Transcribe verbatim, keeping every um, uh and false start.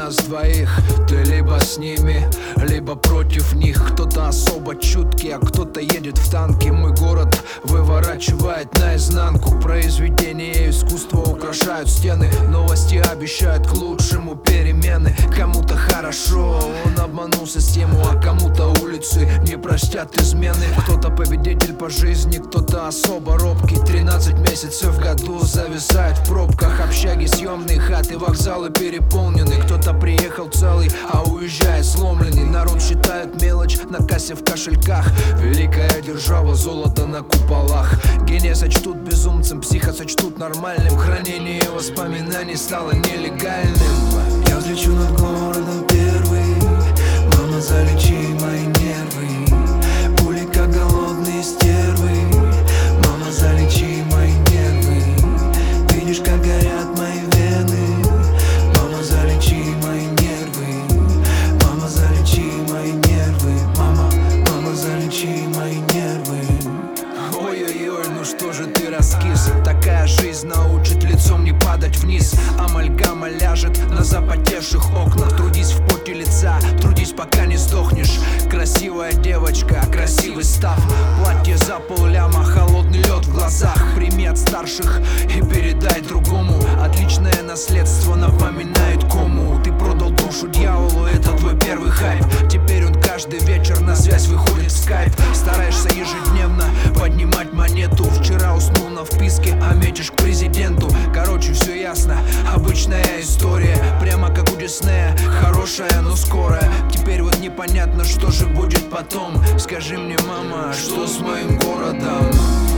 нас двоих. Ты либо с ними, либо против них. Кто-то особо чуткий, а кто-то едет в танке. Мой город выворачивает наизнанку. Произведения искусства украшают стены. Новости обещают к лучшему перемены. Кому-то хорошо, он обманул систему, а кому-то улицы не простят измены. Кто-то победитель по жизни, кто-то особо робкий. Тринадцать месяцев в году зависает в пробках. Общаги, съемные хаты, вокзалы переполнены. Кто-то приехал целый, а уезжает сломленный. Народ считает мелочь на кассе в кошельках. Великая держава, золото на куполах. Гения сочтут безумцем, психа сочтут нормальным. Хранение воспоминаний стало нелегальным. Я взлечу над городом первый. Мама, залечи мои нервы. Пули как голодные стервы. Мама, залечи мои нервы. Видишь, как горят мои вены. Мама, залечи мои нервы. Мама, залечи мои нервы. Мама, мама, залечи мои нервы. Ой-ой-ой, ну что же ты раскис? Такая жизнь научит лицом не падать вниз. Амальгама ляжет на запотевших окнах. Трудись в поте лица, трудись пока не сдохнешь. Красивая девочка, красивый став. Платье за полляма, холодный лед в глазах. Прими от старших и передай другому. Отличное наследство напоминает кому. Ты продал душу дьяволу, это твой первый хайп. Теперь он каждый вечер на связь выходит в скайп. Стараешься ежедневно поднимать монету. Вчера уснул на вписке, а метишь к президенту. Короче, все ясно, обычная история. Прямо как у Диснея, хорошая, но скорая. Теперь вот непонятно, что же будет потом. Скажи мне, мама, что с моим городом?